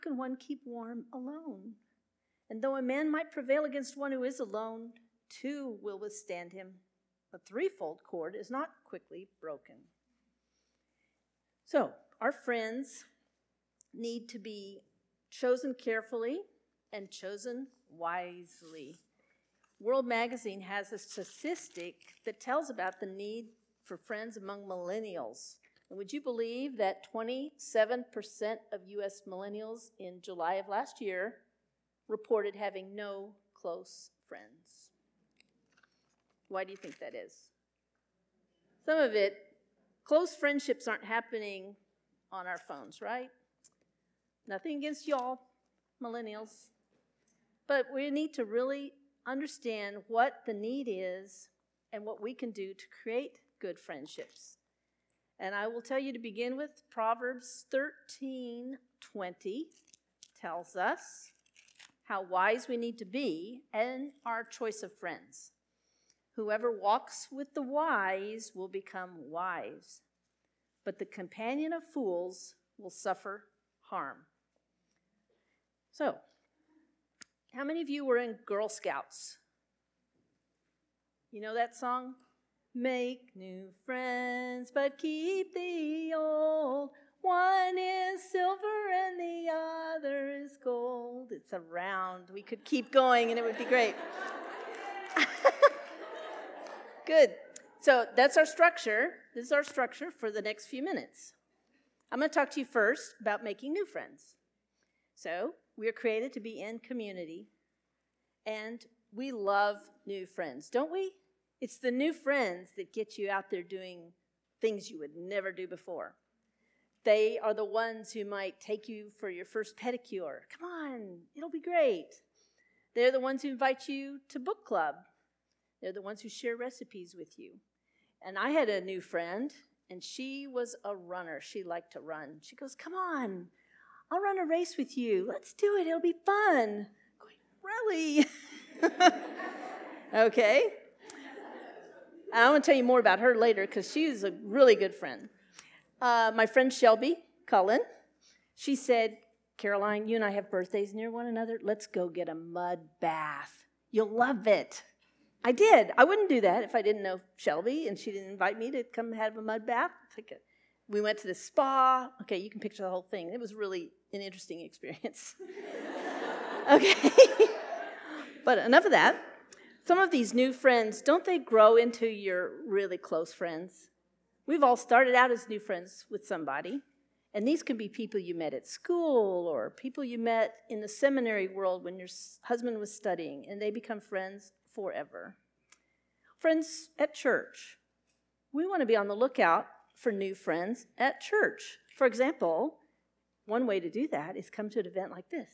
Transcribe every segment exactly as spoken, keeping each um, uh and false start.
can one keep warm alone? And though a man might prevail against one who is alone, two will withstand him. A threefold cord is not quickly broken. So, our friends need to be chosen carefully and chosen wisely. World Magazine has a statistic that tells about the need for friends among millennials. And would you believe that twenty-seven percent of U S millennials in July of last year reported having no close friends? Why do you think that is? Some of it, close friendships aren't happening on our phones, right? Nothing against y'all, millennials. But we need to really understand what the need is and what we can do to create good friendships. And I will tell you to begin with, Proverbs thirteen twenty tells us how wise we need to be and our choice of friends. Whoever walks with the wise will become wise, but the companion of fools will suffer harm. So, how many of you were in Girl Scouts? You know that song? Make new friends, but keep the old. One is silver and the other is gold. It's a round. We could keep going and it would be great. Good. So that's our structure. This is our structure for the next few minutes. I'm going to talk to you first about making new friends. So we are created to be in community, and we love new friends, don't we? It's the new friends that get you out there doing things you would never do before. They are the ones who might take you for your first pedicure. Come on, it'll be great. They're the ones who invite you to book club. They're the ones who share recipes with you. And I had a new friend, and she was a runner. She liked to run. She goes, come on, I'll run a race with you. Let's do it. It'll be fun. I'm going, really? Okay. I want to tell you more about her later because she's a really good friend. Uh, my friend Shelby Cullen, she said, Caroline, you and I have birthdays near one another. Let's go get a mud bath. You'll love it. I did. I wouldn't do that if I didn't know Shelby and she didn't invite me to come have a mud bath. Like a, we went to the spa. Okay, you can picture the whole thing. It was really an interesting experience. Okay. But enough of that. Some of these new friends, don't they grow into your really close friends? We've all started out as new friends with somebody, and these can be people you met at school or people you met in the seminary world when your husband was studying, and they become friends forever. Friends at church. We want to be on the lookout for new friends at church. For example, one way to do that is come to an event like this.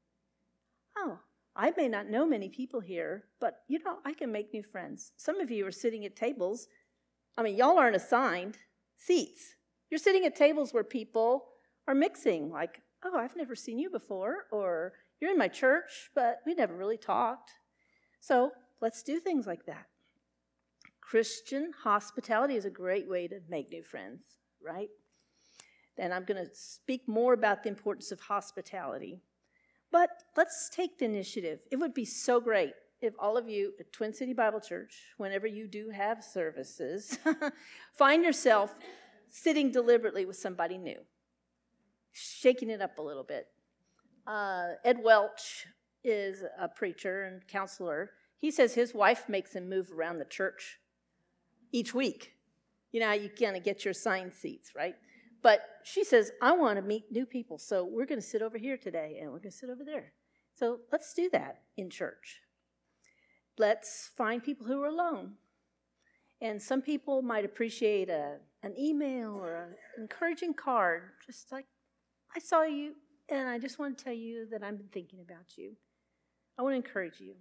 Oh, I may not know many people here, but, you know, I can make new friends. Some of you are sitting at tables. I mean, y'all aren't assigned seats. You're sitting at tables where people are mixing, like, oh, I've never seen you before, or you're in my church, but we never really talked. So let's do things like that. Christian hospitality is a great way to make new friends, right? And I'm going to speak more about the importance of hospitality. But let's take the initiative. It would be so great if all of you at Twin City Bible Church, whenever you do have services, find yourself sitting deliberately with somebody new, shaking it up a little bit. Uh, Ed Welch is a preacher and counselor. He says his wife makes him move around the church each week. You know, you kind of get your assigned seats, right? But she says, I want to meet new people, so we're going to sit over here today, and we're going to sit over there. So let's do that in church. Let's find people who are alone. And some people might appreciate a, an email or an encouraging card, just like, I saw you, and I just want to tell you that I've been thinking about you. I want to encourage you.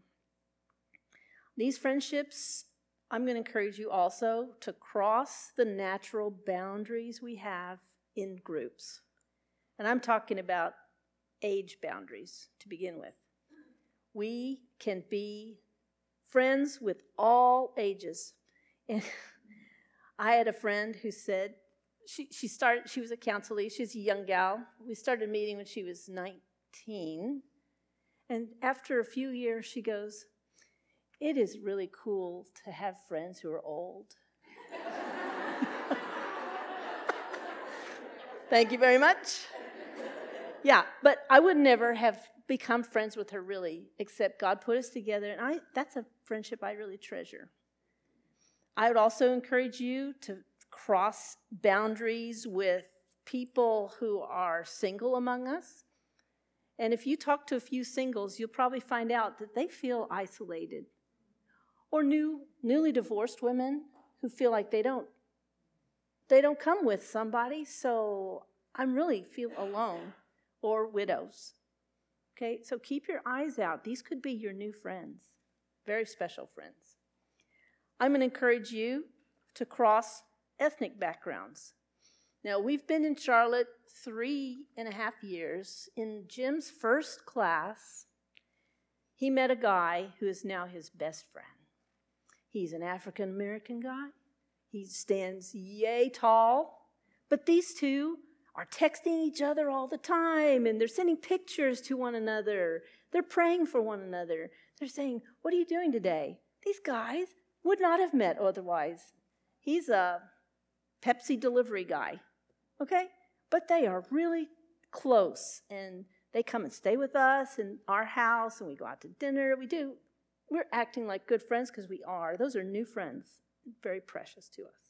These friendships, I'm going to encourage you also to cross the natural boundaries we have in groups. And I'm talking about age boundaries to begin with. We can be friends with all ages. And I had a friend who said, she, she started, she was a counselee, she's a young gal. We started meeting when she was nine, eighteen. And after a few years, she goes, "It is really cool to have friends who are old." Thank you very much. Yeah, but I would never have become friends with her really, except God put us together, and I that's a friendship I really treasure. I would also encourage you to cross boundaries with people who are single among us. And if you talk to a few singles, you'll probably find out that they feel isolated. Or new, newly divorced women who feel like they don't, they don't come with somebody, so I really feel alone. Or widows. Okay, so keep your eyes out. These could be your new friends, very special friends. I'm going to encourage you to cross ethnic backgrounds. Now, we've been in Charlotte three and a half years. In Jim's first class, he met a guy who is now his best friend. He's an African-American guy. He stands yay tall. But these two are texting each other all the time, and they're sending pictures to one another. They're praying for one another. They're saying, "What are you doing today?" These guys would not have met otherwise. He's a Pepsi delivery guy, okay? But they are really close, and they come and stay with us in our house, and we go out to dinner. We do. We're acting like good friends because we are. Those are new friends, very precious to us.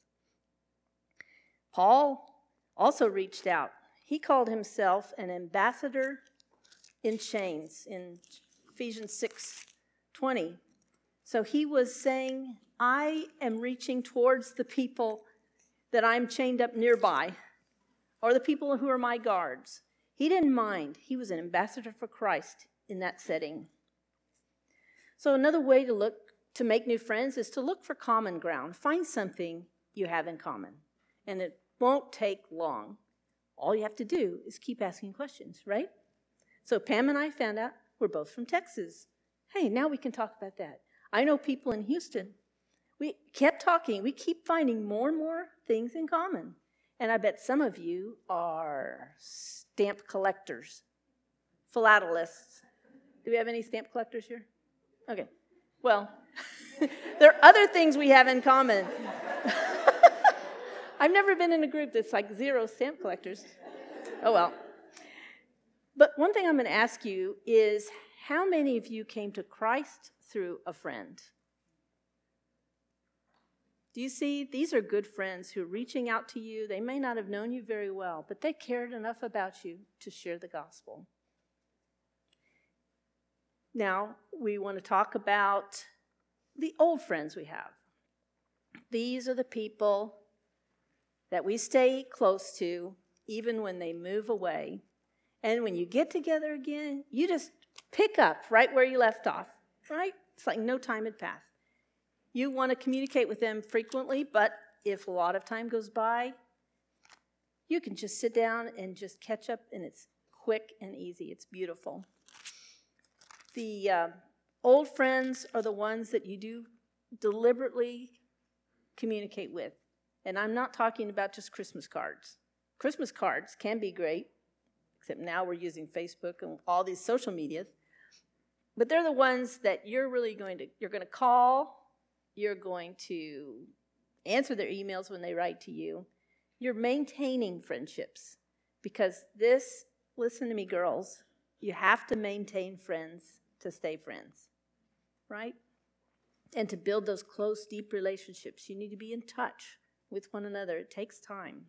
Paul also reached out. He called himself an ambassador in chains in Ephesians six twenty. So he was saying, I am reaching towards the people that I'm chained up nearby, or the people who are my guards. He didn't mind. He was an ambassador for Christ in that setting. So another way to look to make new friends is to look for common ground. Find something you have in common, and it won't take long. All you have to do is keep asking questions, right? So Pam and I found out we're both from Texas. Hey, now we can talk about that. I know people in Houston. We kept talking. We keep finding more and more things in common. And I bet some of you are stamp collectors, philatelists. Do we have any stamp collectors here? Okay. Well, there are other things we have in common. I've never been in a group that's like zero stamp collectors. Oh, well. But one thing I'm going to ask you is, how many of you came to Christ through a friend? Do you see? These are good friends who are reaching out to you. They may not have known you very well, but they cared enough about you to share the gospel. Now, we want to talk about the old friends we have. These are the people that we stay close to even when they move away. And when you get together again, you just pick up right where you left off, right? It's like no time had passed. You want to communicate with them frequently, but if a lot of time goes by, you can just sit down and just catch up, and it's quick and easy. It's beautiful. The uh, old friends are the ones that you do deliberately communicate with. And I'm not talking about just Christmas cards. Christmas cards can be great, except now we're using Facebook and all these social medias. But they're the ones that you're really going to, you're going to call, you're going to answer their emails when they write to you. You're maintaining friendships, because this, listen to me, girls, you have to maintain friends to stay friends, right? And to build those close, deep relationships, you need to be in touch with one another. It takes time.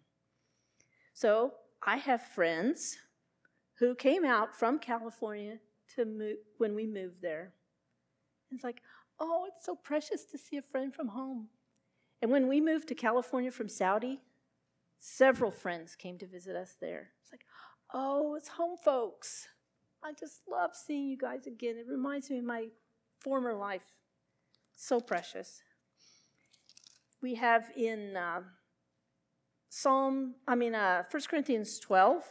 So I have friends who came out from California to move when we moved there. It's like, oh, it's so precious to see a friend from home. And when we moved to California from Saudi, several friends came to visit us there. It's like, oh, it's home folks. I just love seeing you guys again. It reminds me of my former life. So precious. We have in uh, Psalm, I mean, uh, First Corinthians twelve,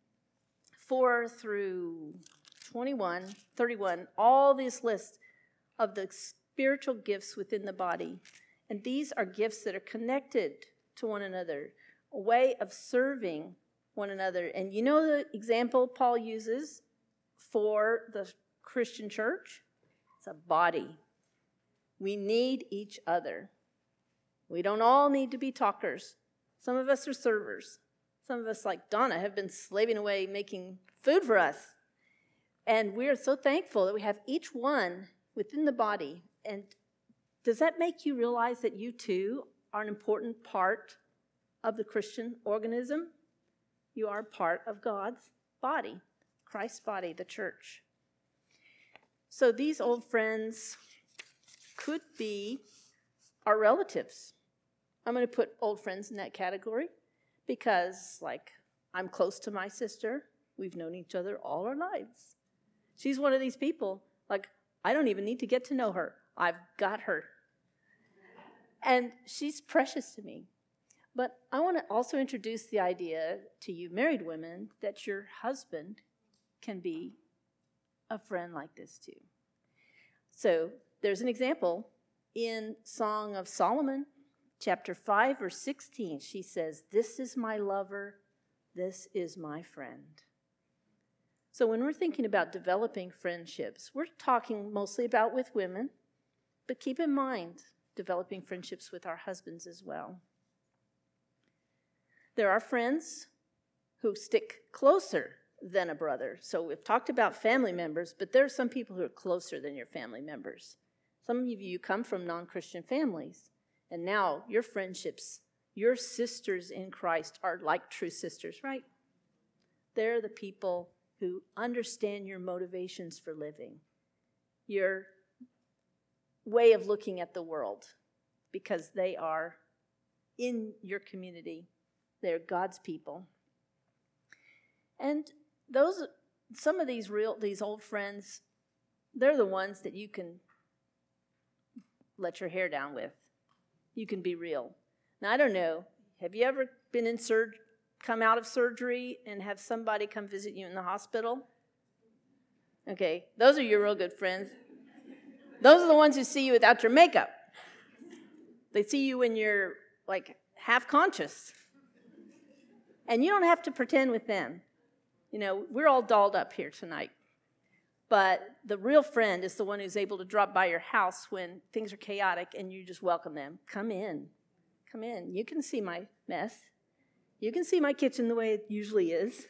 four through twenty-one, thirty-one, all these lists of the spiritual gifts within the body. And these are gifts that are connected to one another, a way of serving one another. And you know the example Paul uses for the Christian church? It's a body. We need each other. We don't all need to be talkers. Some of us are servers. Some of us, like Donna, have been slaving away making food for us. And we are so thankful that we have each one within the body. And does that make you realize that you too are an important part of the Christian organism? You are part of God's body, Christ's body, the church. So these old friends could be our relatives. I'm going to put old friends in that category because, like, I'm close to my sister. We've known each other all our lives. She's one of these people, like, I don't even need to get to know her. I've got her. And she's precious to me. But I want to also introduce the idea to you married women that your husband can be a friend like this too. So there's an example in Song of Solomon, chapter five, verse sixteen. She says, "This is my lover, this is my friend." So when we're thinking about developing friendships, we're talking mostly about with women, but keep in mind developing friendships with our husbands as well. There are friends who stick closer than a brother. So we've talked about family members, but there are some people who are closer than your family members. Some of you come from non-Christian families, and now your friendships, your sisters in Christ are like true sisters, right? They're the people who understand your motivations for living, your way of looking at the world, because they are in your community. They're God's people. And those, some of these real, these old friends, they're the ones that you can let your hair down with. You can be real. Now, I don't know, have you ever been in surgery, come out of surgery and have somebody come visit you in the hospital? Okay, those are your real good friends. Those are the ones who see you without your makeup. They see you when you're like half conscious. And you don't have to pretend with them. You know, we're all dolled up here tonight. But the real friend is the one who's able to drop by your house when things are chaotic and you just welcome them. Come in. Come in. You can see my mess. You can see my kitchen the way it usually is.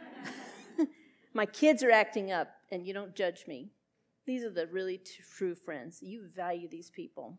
My kids are acting up and you don't judge me. These are the really t- true friends. You value these people.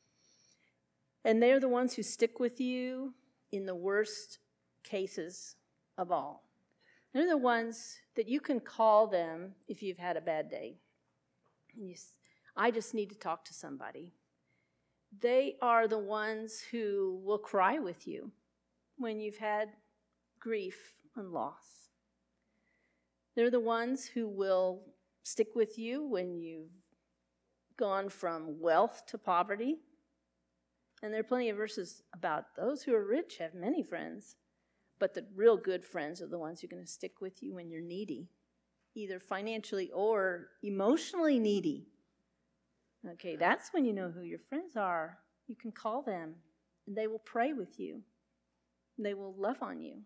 And they're the ones who stick with you in the worst cases of all. They're the ones that you can call them if you've had a bad day. You, I just need to talk to somebody. They are the ones who will cry with you when you've had grief and loss. They're the ones who will stick with you when you've gone from wealth to poverty. And there are plenty of verses about those who are rich have many friends. But the real good friends are the ones who are going to stick with you when you're needy, either financially or emotionally needy. Okay, that's when you know who your friends are. You can call them, and they will pray with you. They will love on you.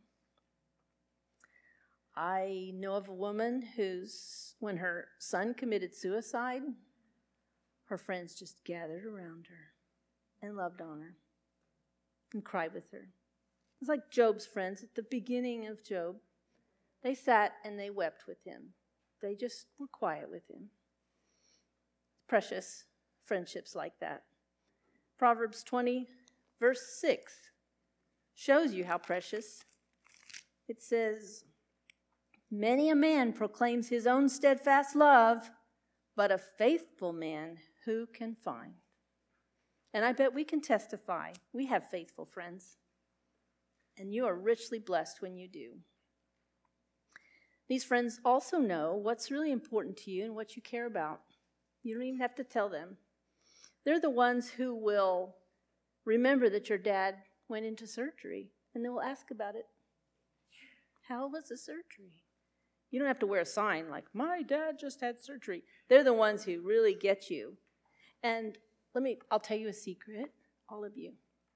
I know of a woman who's, when her son committed suicide, her friends just gathered around her and loved on her and cried with her. It's like Job's friends at the beginning of Job. They sat and they wept with him. They just were quiet with him. Precious friendships like that. Proverbs twenty, verse six, shows you how precious. It says, "Many a man proclaims his own steadfast love, but a faithful man who can find?" And I bet we can testify. We have faithful friends. And you are richly blessed when you do. These friends also know what's really important to you and what you care about. You don't even have to tell them. They're the ones who will remember that your dad went into surgery, and they will ask about it. How was the surgery? You don't have to wear a sign like, "My dad just had surgery." They're the ones who really get you. And let me, I'll tell you a secret, all of you.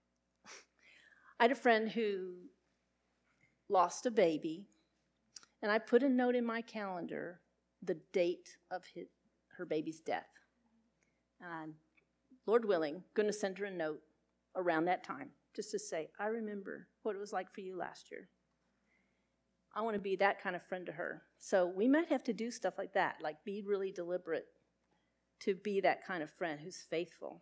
I had a friend who lost a baby, and I put a note in my calendar the date of his, her baby's death. And I'm, Lord willing, going to send her a note around that time just to say, I remember what it was like for you last year. I want to be that kind of friend to her. So we might have to do stuff like that, like be really deliberate to be that kind of friend who's faithful.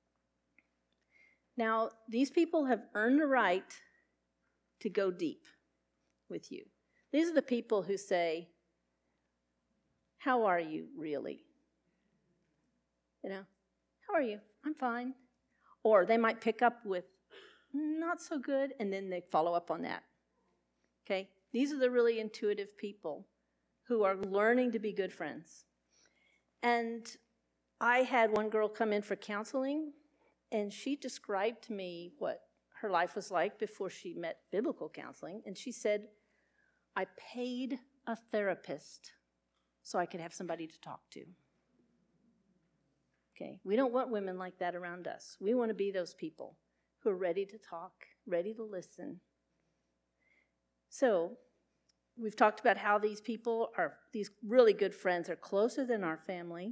Now, these people have earned the right to go deep with you. These are the people who say, how are you really? You know, how are you? I'm fine. Or they might pick up with, not so good, and then they follow up on that. Okay? These are the really intuitive people who are learning to be good friends. And I had one girl come in for counseling, and she described to me what her life was like before she met biblical counseling. And she said, I paid a therapist so I could have somebody to talk to. Okay, we don't want women like that around us. We want to be those people who are ready to talk, ready to listen. So, we've talked about how these people are, these really good friends are closer than our family.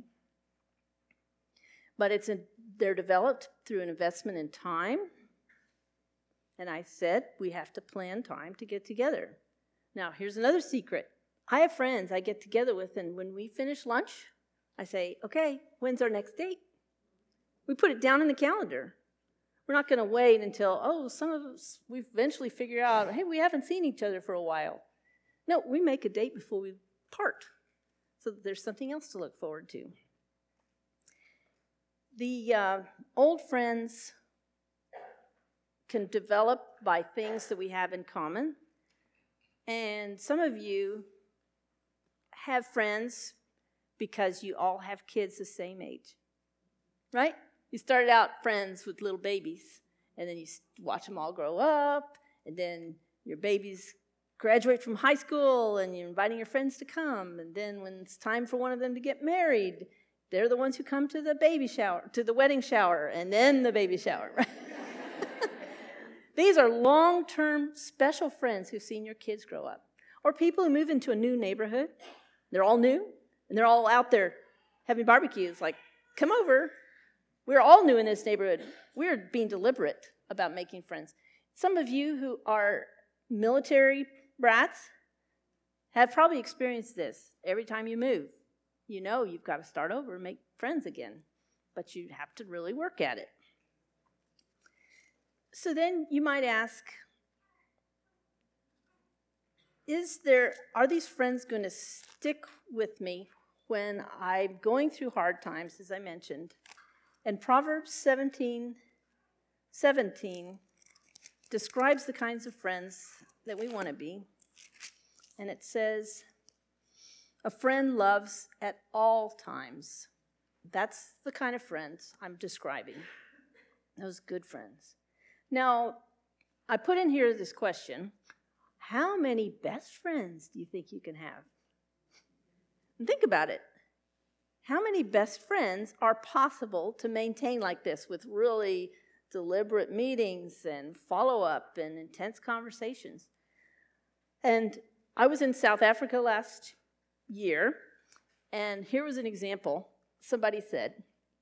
But it's a, they're developed through an investment in time. And I said we have to plan time to get together. Now, here's another secret. I have friends I get together with, and when we finish lunch, I say, okay, when's our next date? We put it down in the calendar. We're not going to wait until, oh, some of us, we eventually figure out, hey, we haven't seen each other for a while. No, we make a date before we part so that there's something else to look forward to. The uh, old friends can develop by things that we have in common. And some of you have friends because you all have kids the same age, right? You started out friends with little babies, and then you watch them all grow up, and then your babies graduate from high school, and you're inviting your friends to come, and then when it's time for one of them to get married, they're the ones who come to the baby shower, to the wedding shower, and then the baby shower, right? These are long-term special friends who've seen your kids grow up. Or people who move into a new neighborhood. They're all new, and they're all out there having barbecues. Like, come over. We're all new in this neighborhood. We're being deliberate about making friends. Some of you who are military brats have probably experienced this. Every time you move, you know you've got to start over and make friends again. But you have to really work at it. So then you might ask, is there, are these friends going to stick with me when I'm going through hard times, as I mentioned? And Proverbs seventeen seventeen describes the kinds of friends that we want to be. And it says, a friend loves at all times. That's the kind of friends I'm describing, those good friends. Now, I put in here this question, how many best friends do you think you can have? And think about it. How many best friends are possible to maintain like this with really deliberate meetings and follow-up and intense conversations? And I was in South Africa last year, and here was an example. Somebody said,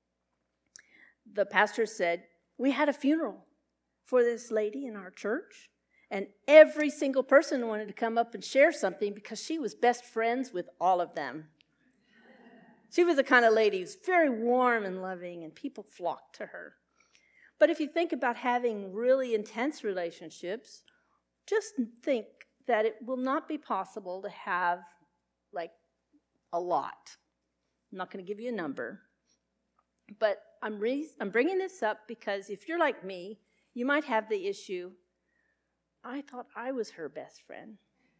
the pastor said, we had a funeral for this lady in our church, and every single person wanted to come up and share something because she was best friends with all of them. She was the kind of lady who's very warm and loving, and people flocked to her. But if you think about having really intense relationships, just think that it will not be possible to have, like, a lot. I'm not going to give you a number. But I'm, re- I'm bringing this up because if you're like me, you might have the issue, I thought I was her best friend,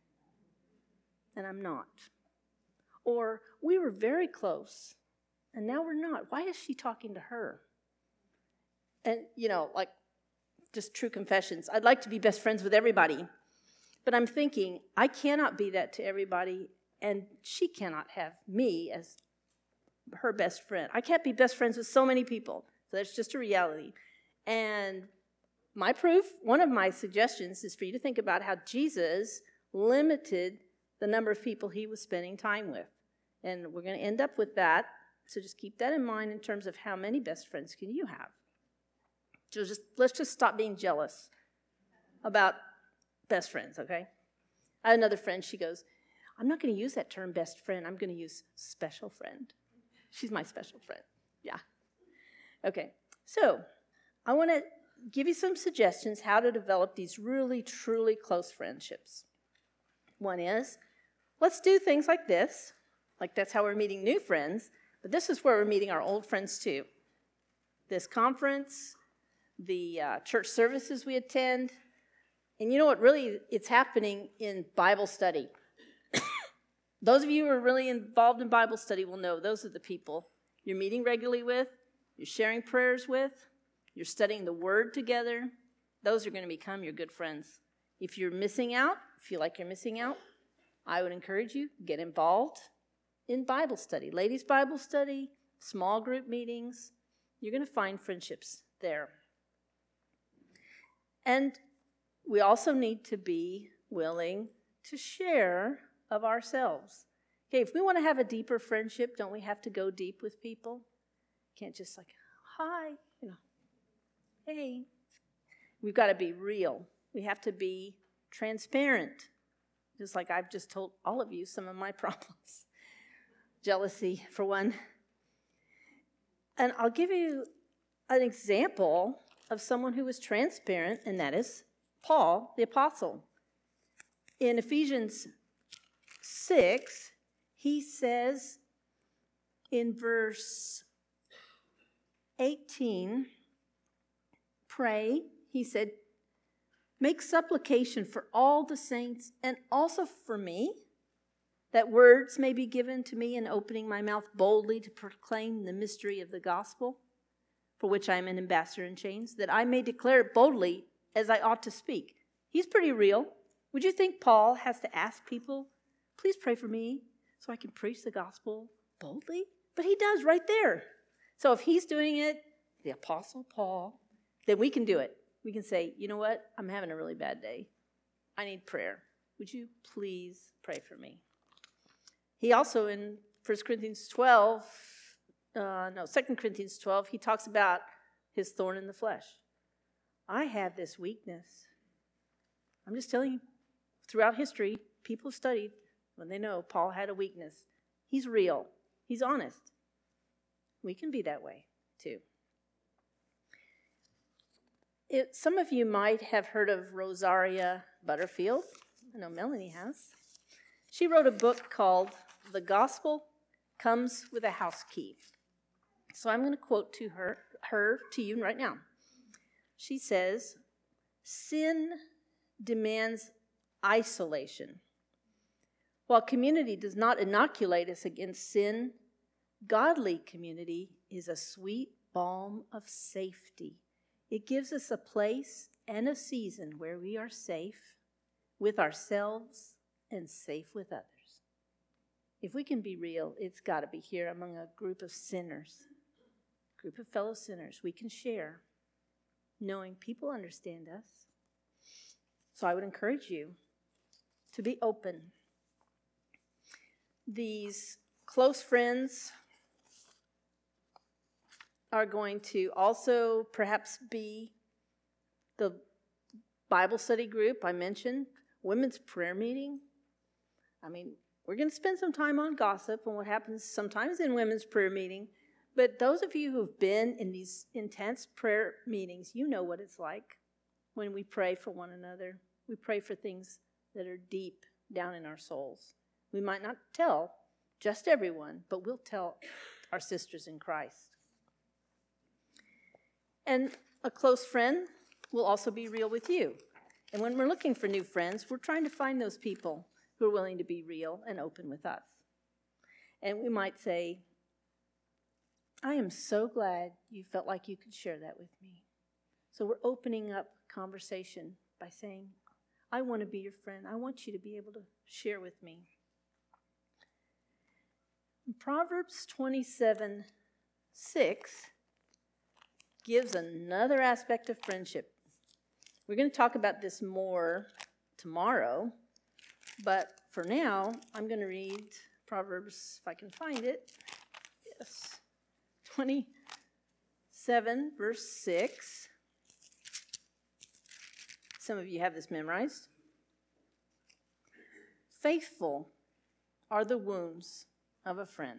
and I'm not. Or, we were very close, and now we're not. Why is she talking to her? And, you know, like, just true confessions. I'd like to be best friends with everybody, but I'm thinking, I cannot be that to everybody, and she cannot have me as her best friend. I can't be best friends with so many people, so that's just a reality. And my proof, one of my suggestions is for you to think about how Jesus limited the number of people he was spending time with. And we're going to end up with that. So just keep that in mind in terms of how many best friends can you have. So just let's just stop being jealous about best friends, okay? I had another friend, she goes, I'm not going to use that term best friend. I'm going to use special friend. She's my special friend. Yeah. Okay. So I want to give you some suggestions how to develop these really, truly close friendships. One is, let's do things like this. Like that's how we're meeting new friends. But this is where we're meeting our old friends too. This conference, the uh, church services we attend. And you know what? Really, it's happening in Bible study. Those of you who are really involved in Bible study will know those are the people you're meeting regularly with, you're sharing prayers with, you're studying the Word together. Those are going to become your good friends. If you're missing out, feel like you're missing out, I would encourage you, get involved in Bible study. Ladies' Bible study, small group meetings. You're going to find friendships there. And we also need to be willing to share of ourselves. Okay, if we want to have a deeper friendship, don't we have to go deep with people? Can't just like, hi, you know, hey. We've got to be real. We have to be transparent. Just like I've just told all of you some of my problems. Jealousy, for one. And I'll give you an example of someone who was transparent, and that is Paul, the apostle. In Ephesians six, he says in verse eighteen, pray, he said, make supplication for all the saints and also for me, that words may be given to me in opening my mouth boldly to proclaim the mystery of the gospel, for which I am an ambassador in chains, that I may declare it boldly as I ought to speak. He's pretty real. Would you think Paul has to ask people, please pray for me so I can preach the gospel boldly? But he does right there. So if he's doing it, the Apostle Paul, then we can do it. We can say, you know what? I'm having a really bad day. I need prayer. Would you please pray for me? He also, in First Corinthians twelve, uh, no, Second Corinthians twelve, he talks about his thorn in the flesh. I have this weakness. I'm just telling you, throughout history, people have studied when they know Paul had a weakness. He's real. He's honest. We can be that way, too. It, some of you might have heard of Rosaria Butterfield. I know Melanie has. She wrote a book called The Gospel Comes with a House Key. So I'm going to quote to her, her to you right now. She says, sin demands isolation. While community does not inoculate us against sin, godly community is a sweet balm of safety. It gives us a place and a season where we are safe with ourselves and safe with others. If we can be real, it's got to be here among a group of sinners, a group of fellow sinners. We can share, knowing people understand us. So I would encourage you to be open. These close friends are going to also perhaps be the Bible study group I mentioned, women's prayer meeting. I mean, we're going to spend some time on gossip and what happens sometimes in women's prayer meeting. But those of you who've been in these intense prayer meetings, you know what it's like when we pray for one another. We pray for things that are deep down in our souls. We might not tell just everyone, but we'll tell our sisters in Christ. And a close friend will also be real with you. And when we're looking for new friends, we're trying to find those people who are willing to be real and open with us. And we might say, I am so glad you felt like you could share that with me. So we're opening up conversation by saying, I want to be your friend. I want you to be able to share with me. In Proverbs twenty-seven six gives another aspect of friendship. We're going to talk about this more tomorrow, but for now, I'm going to read Proverbs, if I can find it. Yes. twenty-seven, verse six. Some of you have this memorized. Faithful are the wounds of a friend.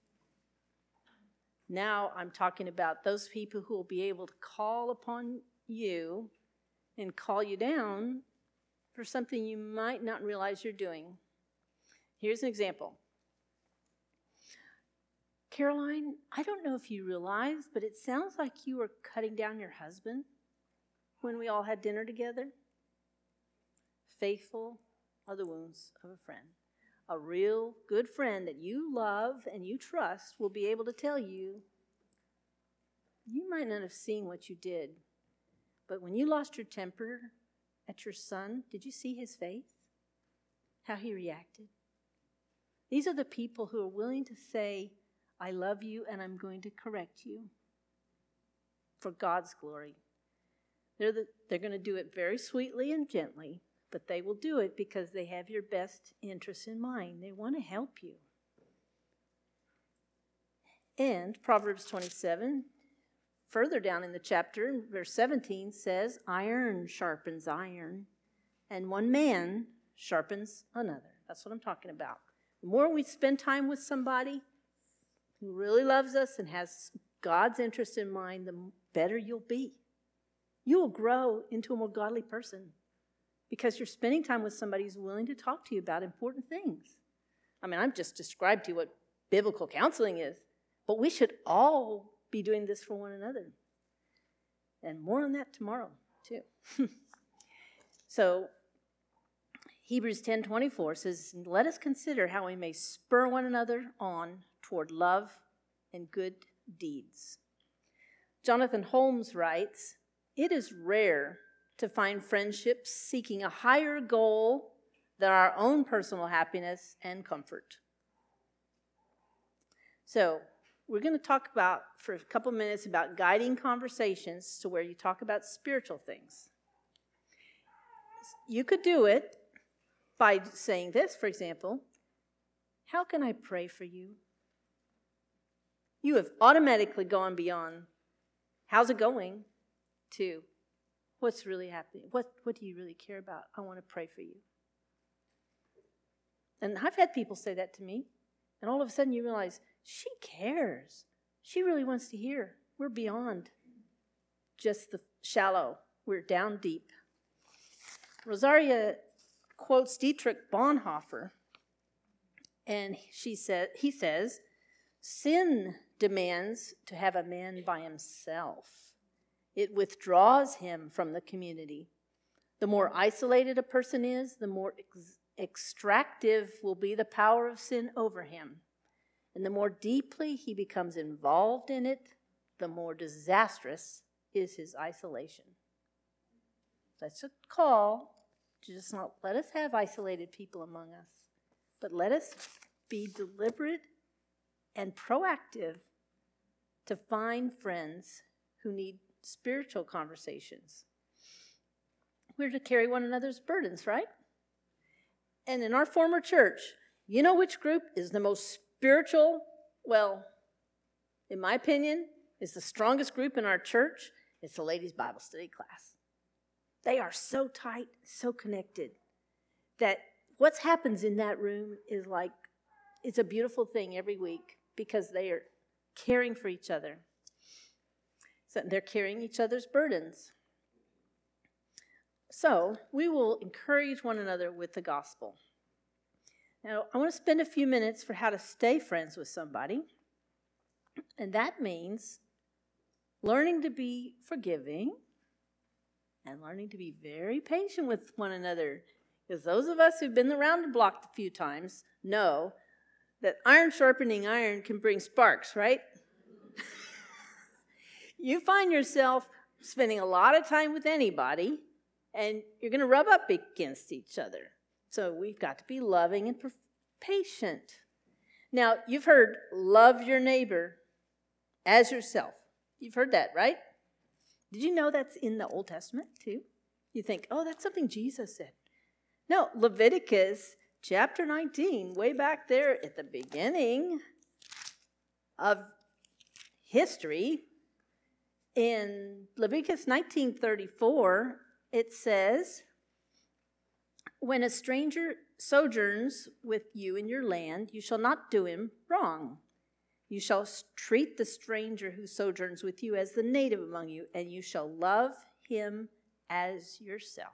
Now I'm talking about those people who will be able to call upon you and call you down for something you might not realize you're doing. Here's an example. Caroline, I don't know if you realize, but it sounds like you were cutting down your husband when we all had dinner together. Faithful are the wounds of a friend. A real good friend that you love and you trust will be able to tell you, you might not have seen what you did, but when you lost your temper at your son, did you see his face? How he reacted? These are the people who are willing to say, I love you and I'm going to correct you for God's glory. They're, the, they're going to do it very sweetly and gently, but they will do it because they have your best interests in mind. They want to help you. And Proverbs twenty-seven, further down in the chapter, verse seventeen says, iron sharpens iron, and one man sharpens another. That's what I'm talking about. The more we spend time with somebody who really loves us and has God's interest in mind, the better you'll be. You will grow into a more godly person because you're spending time with somebody who's willing to talk to you about important things. I mean, I've just described to you what biblical counseling is, but we should all be doing this for one another. And more on that tomorrow, too. So, Hebrews ten twenty-four says, let us consider how we may spur one another on toward love and good deeds. Jonathan Holmes writes, it is rare to find friendships seeking a higher goal than our own personal happiness and comfort. So, we're going to talk about, for a couple minutes, about guiding conversations to where you talk about spiritual things. You could do it by saying this, for example, how can I pray for you? You have automatically gone beyond, how's it going, to what's really happening? What, what do you really care about? I want to pray for you. And I've had people say that to me, and all of a sudden you realize, she cares. She really wants to hear. We're beyond just the shallow. We're down deep. Rosaria quotes Dietrich Bonhoeffer, and she said, he says, sin demands to have a man by himself. It withdraws him from the community. The more isolated a person is, the more ex- extractive will be the power of sin over him. And the more deeply he becomes involved in it, the more disastrous is his isolation. That's a call to just not let us have isolated people among us, but let us be deliberate and proactive to find friends who need spiritual conversations. We're to carry one another's burdens, right? And in our former church, you know which group is the most spiritual? Well, in my opinion, is the strongest group in our church. It's the ladies' Bible study class. They are so tight, so connected, that what happens in that room is like, it's a beautiful thing every week because they are caring for each other. So they're carrying each other's burdens. So we will encourage one another with the gospel. Now, I want to spend a few minutes for how to stay friends with somebody. And that means learning to be forgiving and learning to be very patient with one another. Because those of us who've been around the block a few times know that iron sharpening iron can bring sparks, right? You find yourself spending a lot of time with anybody, and you're going to rub up against each other. So we've got to be loving and patient. Now, you've heard, love your neighbor as yourself. You've heard that, right? Did you know that's in the Old Testament, too? You think, oh, that's something Jesus said. No, Leviticus chapter nineteen, way back there at the beginning of history, in Leviticus nineteen thirty-four, it says, when a stranger sojourns with you in your land, you shall not do him wrong. You shall treat the stranger who sojourns with you as the native among you, and you shall love him as yourself.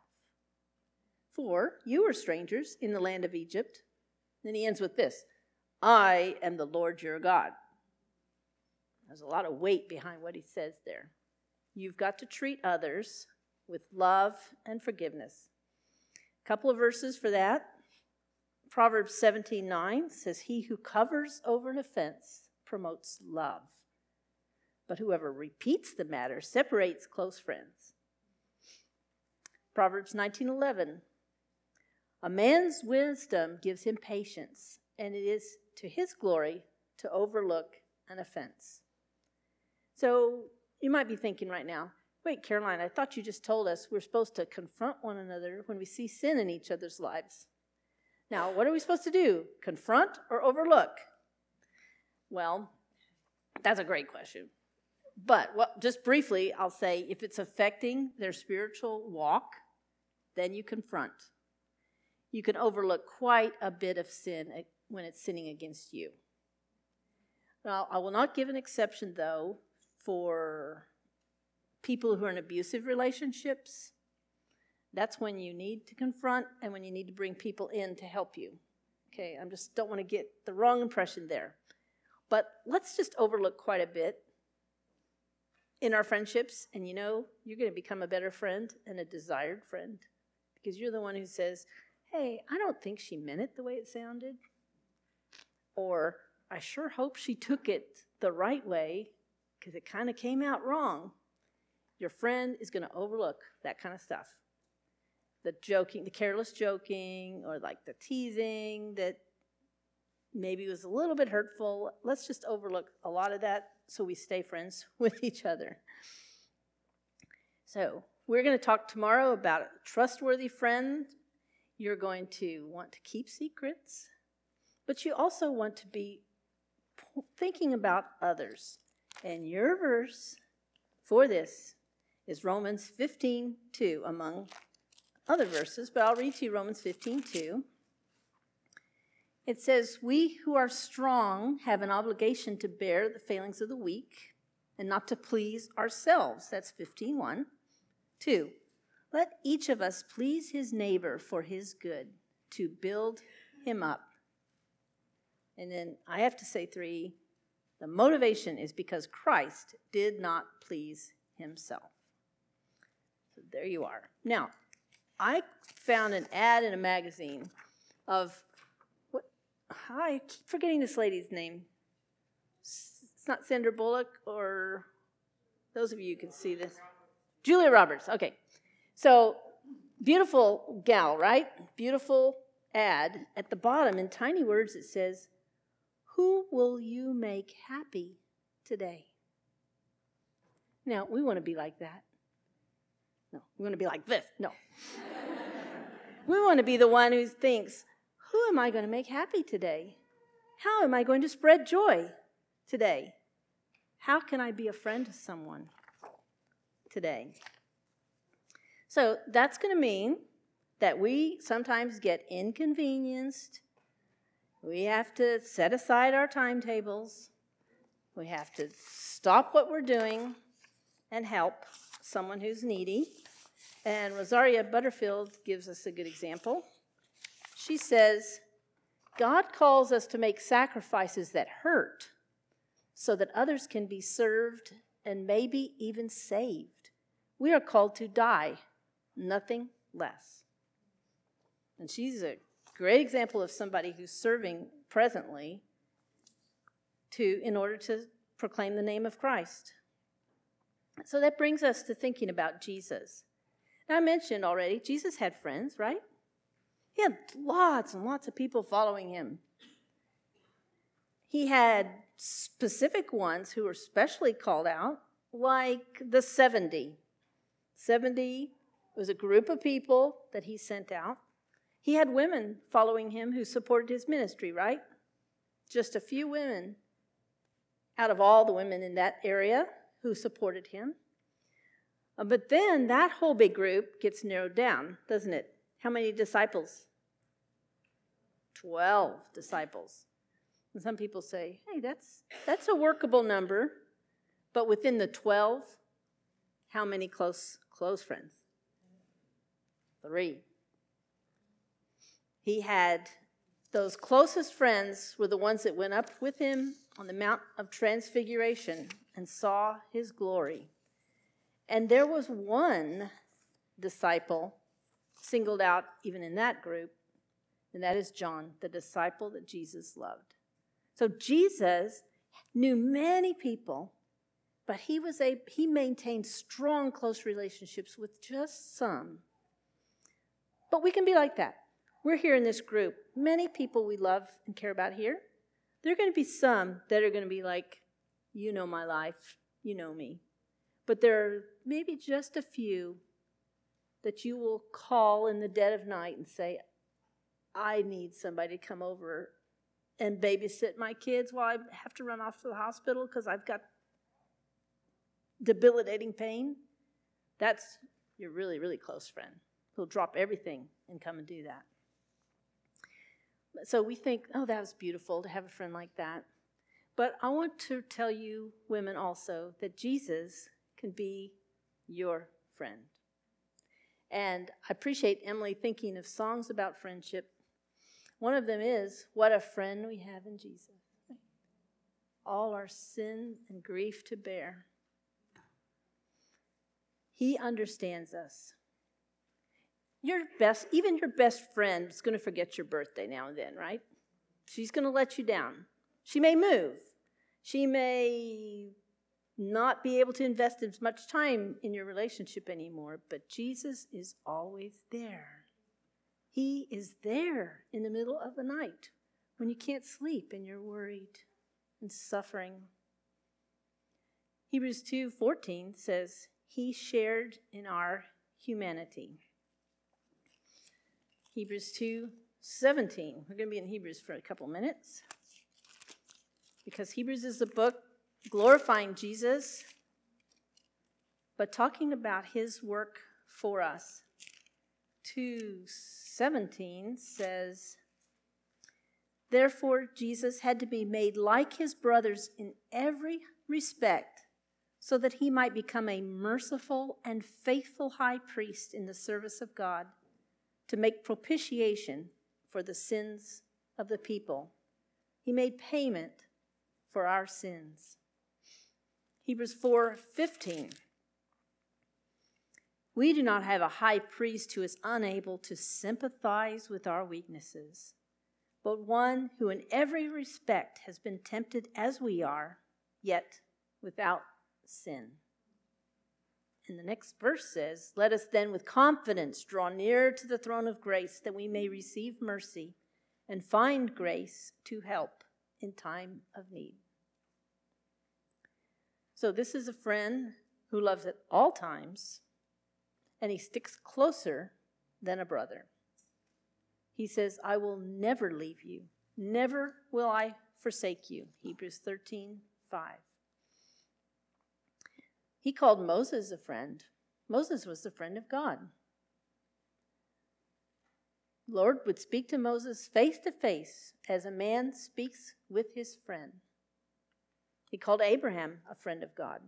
For you were strangers in the land of Egypt. Then he ends with this, I am the Lord your God. There's a lot of weight behind what he says there. You've got to treat others with love and forgiveness. A couple of verses for that. Proverbs seventeen nine says, he who covers over an offense promotes love, but whoever repeats the matter separates close friends. Proverbs nineteen eleven, a man's wisdom gives him patience, and it is to his glory to overlook an offense. So you might be thinking right now, wait, Caroline, I thought you just told us we're supposed to confront one another when we see sin in each other's lives. Now, what are we supposed to do? Confront or overlook? Well, that's a great question. But well, just briefly, I'll say if it's affecting their spiritual walk, then you confront. You can overlook quite a bit of sin when it's sinning against you. Now, I will not give an exception, though, for people who are in abusive relationships. That's when you need to confront and when you need to bring people in to help you. Okay, I just don't want to get the wrong impression there. But let's just overlook quite a bit in our friendships. And you know, you're going to become a better friend and a desired friend because you're the one who says, hey, I don't think she meant it the way it sounded. Or, I sure hope she took it the right way because it kind of came out wrong. Your friend is going to overlook that kind of stuff. The joking, the careless joking, or like the teasing that maybe was a little bit hurtful. Let's just overlook a lot of that so we stay friends with each other. So we're going to talk tomorrow about a trustworthy friend. You're going to want to keep secrets, but you also want to be thinking about others. And your verse for this is Romans fifteen two, among other verses, but I'll read to you Romans fifteen two. It says, we who are strong have an obligation to bear the failings of the weak and not to please ourselves. That's fifteen one. Two, let each of us please his neighbor for his good, to build him up. And then I have to say three, the motivation is because Christ did not please himself. So there you are. Now, I found an ad in a magazine of, what? I keep forgetting this lady's name. It's not Sandra Bullock, or those of you who can see this. Julia Roberts, okay. So, beautiful gal, right? Beautiful ad. At the bottom, in tiny words, it says, who will you make happy today? Now, we want to be like that. No, we want to be like this. No. We want to be the one who thinks, who am I going to make happy today? How am I going to spread joy today? How can I be a friend to someone today? So that's going to mean that we sometimes get inconvenienced. We have to set aside our timetables. We have to stop what we're doing and help someone who's needy. And Rosaria Butterfield gives us a good example. She says, God calls us to make sacrifices that hurt so that others can be served and maybe even saved. We are called to die, nothing less. And she's a great example of somebody who's serving presently to in order to proclaim the name of Christ. So that brings us to thinking about Jesus. Now, I mentioned already, Jesus had friends, right? He had lots and lots of people following him. He had specific ones who were specially called out, like the seventy. seventy was a group of people that he sent out. He had women following him who supported his ministry, right? Just a few women out of all the women in that area who supported him. Uh, But then that whole big group gets narrowed down, doesn't it? How many disciples? Twelve disciples. And some people say, hey, that's that's a workable number. But within the twelve, how many close close friends? Three. He had those closest friends were the ones that went up with him on the Mount of Transfiguration and saw his glory. And there was one disciple singled out even in that group, and that is John, the disciple that Jesus loved. So Jesus knew many people, but he was a he maintained strong, close relationships with just some. But we can be like that. We're here in this group. Many people we love and care about here. There are going to be some that are going to be like, you know my life, you know me. But there are maybe just a few that you will call in the dead of night and say, I need somebody to come over and babysit my kids while I have to run off to the hospital because I've got debilitating pain. That's your really, really close friend who'll drop everything and come and do that. So we think, oh, that was beautiful to have a friend like that. But I want to tell you, women also, that Jesus can be your friend. And I appreciate Emily thinking of songs about friendship. One of them is, what a friend we have in Jesus. All our sin and grief to bear. He understands us. Your best, even your best friend is going to forget your birthday now and then, right? She's going to let you down. She may move. She may not be able to invest as much time in your relationship anymore, but Jesus is always there. He is there in the middle of the night when you can't sleep and you're worried and suffering. Hebrews two fourteen says, he shared in our humanity. Hebrews two seventeen. We're going to be in Hebrews for a couple minutes because Hebrews is a book glorifying Jesus, but talking about his work for us. two seventeen says, therefore Jesus had to be made like his brothers in every respect, so that he might become a merciful and faithful high priest in the service of God, to make propitiation for the sins of the people. He made payment for our sins. Hebrews four fifteen. We do not have a high priest who is unable to sympathize with our weaknesses, but one who in every respect has been tempted as we are, yet without sin. And the next verse says, let us then with confidence draw near to the throne of grace, that we may receive mercy and find grace to help in time of need. So this is a friend who loves at all times, and he sticks closer than a brother. He says, I will never leave you. Never will I forsake you. Hebrews thirteen five. He called Moses a friend. Moses was the friend of God. The Lord would speak to Moses face to face as a man speaks with his friend. He called Abraham a friend of God.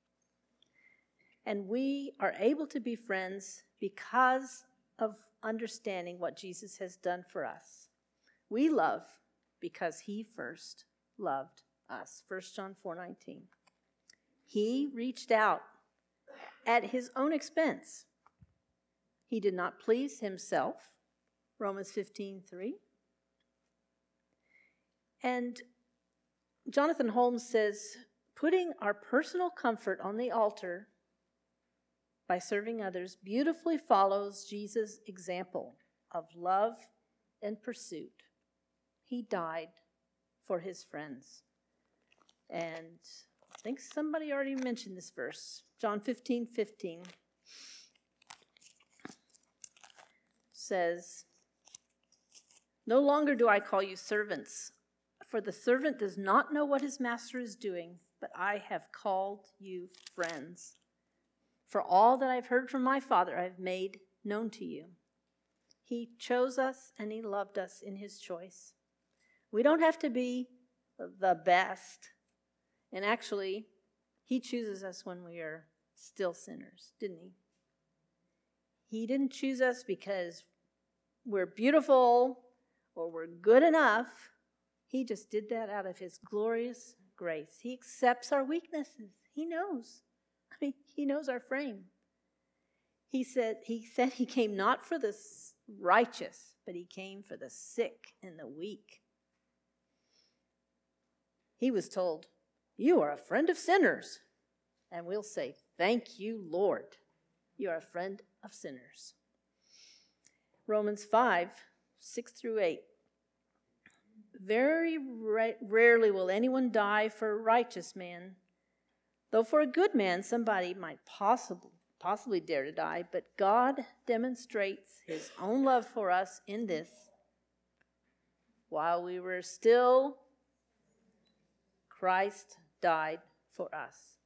And we are able to be friends because of understanding what Jesus has done for us. We love because he first loved us. First John four nineteen. He reached out at his own expense. He did not please himself. Romans fifteen three. And Jonathan Holmes says, putting our personal comfort on the altar by serving others beautifully follows Jesus' example of love and pursuit. He died for his friends. And I think somebody already mentioned this verse. John fifteen fifteen says, No longer do I call you servants, for the servant does not know what his master is doing, but I have called you friends. For all that I've heard from my Father, I've made known to you. He chose us and he loved us in his choice. We don't have to be the best. And actually, he chooses us when we are still sinners, didn't he? He didn't choose us because we're beautiful or we're good enough. He just did that out of his glorious grace. He accepts our weaknesses. He knows. I mean, he knows our frame. He said he said he came not for the righteous, but he came for the sick and the weak. He was told, "You are a friend of sinners." And we'll say, "Thank you, Lord. You are a friend of sinners." Romans five, six through eight. Very ra- rarely will anyone die for a righteous man, though for a good man somebody might possibly, possibly dare to die, but God demonstrates his own love for us in this. While we were still, Christ died for us.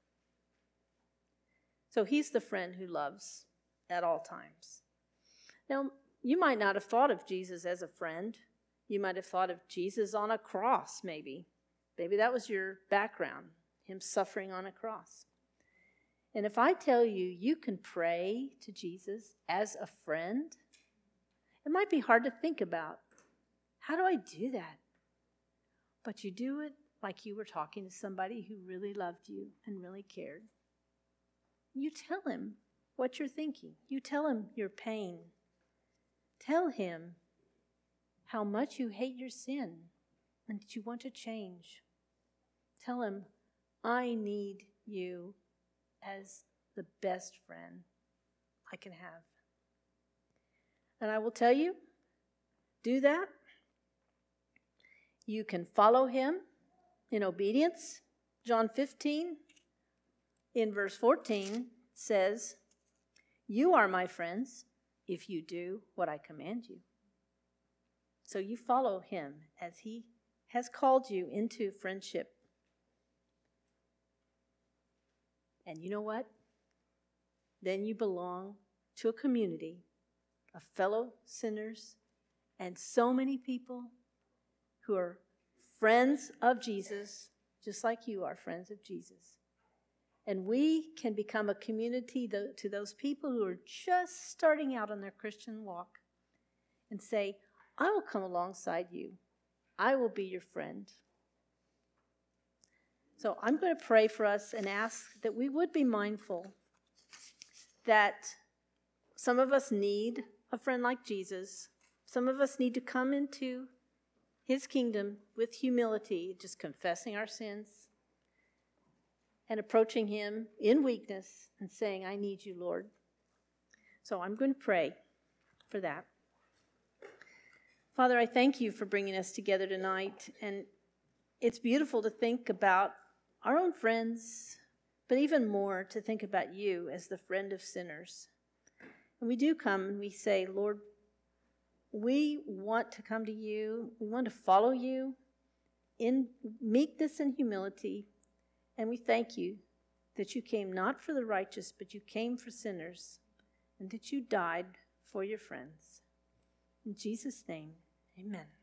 So he's the friend who loves at all times. Now, you might not have thought of Jesus as a friend. You might have thought of Jesus on a cross, maybe. Maybe that was your background, him suffering on a cross. And if I tell you you can pray to Jesus as a friend, it might be hard to think about. How do I do that? But you do it like you were talking to somebody who really loved you and really cared. You tell him what you're thinking. You tell him your pain. Tell him how much you hate your sin and that you want to change. Tell him, I need you as the best friend I can have. And I will tell you, do that. You can follow him in obedience. John fifteen, in verse fourteen, says, "You are my friends if you do what I command you." So you follow him as he has called you into friendship. And you know what? Then you belong to a community of fellow sinners and so many people who are friends of Jesus, just like you are friends of Jesus. And we can become a community to those people who are just starting out on their Christian walk and say, I will come alongside you. I will be your friend. So I'm going to pray for us and ask that we would be mindful that some of us need a friend like Jesus. Some of us need to come into his kingdom with humility, just confessing our sins and approaching him in weakness and saying, I need you, Lord. So I'm going to pray for that. Father, I thank you for bringing us together tonight. And it's beautiful to think about our own friends, but even more to think about you as the friend of sinners. And we do come and we say, Lord, we want to come to you. We want to follow you in meekness and humility. And we thank you that you came not for the righteous, but you came for sinners, and that you died for your friends. In Jesus' name, amen.